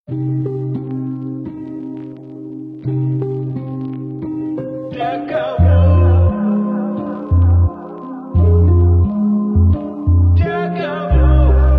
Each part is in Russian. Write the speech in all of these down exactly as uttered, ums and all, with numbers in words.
Для кого? Для кого?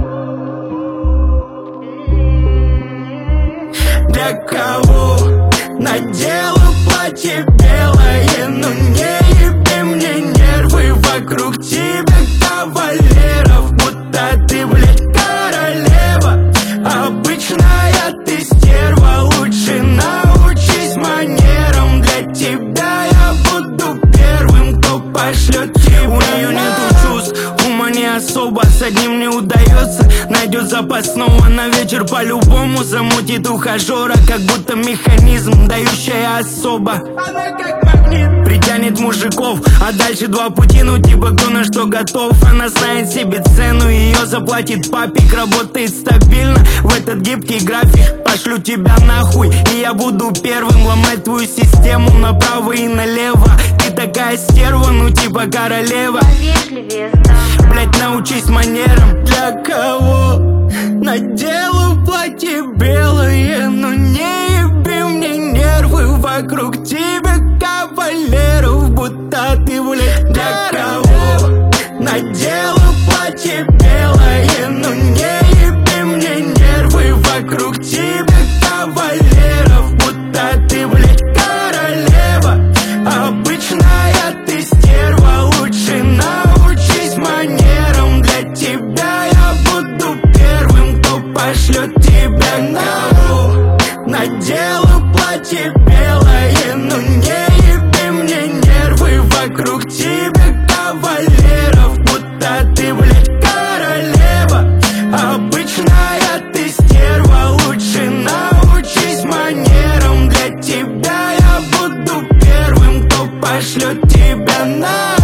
Для кого надела платье белое, но не еби мне нервы. Вокруг тебя кавалеров, будто ты, блядь, королева. Обычная ты стерва, лучше научись манерам. Для тебя я буду первым, кто пошлет тебя. У нее нету чувств, ума не особо, с одним не удается. Найдет запасного на вечер, по-любому замутит ухажера. Как будто механизм, дающая особо. Она как магнит, притянет мужиков, а дальше два пути, ну типа кто на что готов. Она знает себе цену, ее заплатит папик. Работает стабильно в этот гибкий график. Пошлю тебя нахуй, и я буду первым ломать твою систему направо и налево. Ты такая стерва, ну типа королева. Повежливее стал. Блять, научись манерам. Для кого надела платье белое, но не еби мне нервы. Вокруг тебя кавалеров, будто ты, блядь, для кого надела платье белое, но не еби мне нервы. Вокруг тебя кавалеров, будто ты, блядь, королева. Обычная ты стерва, лучше научись манерам. Для тебя я буду первым, кто пошлет тебя нахуй. Надела платье белое, но не еби мне нервы. Вокруг тебя кавалеров, будто ты, блядь, королева. Обычная ты стерва, лучше научись манерам. Для тебя я буду первым, кто пошлет тебя нахуй.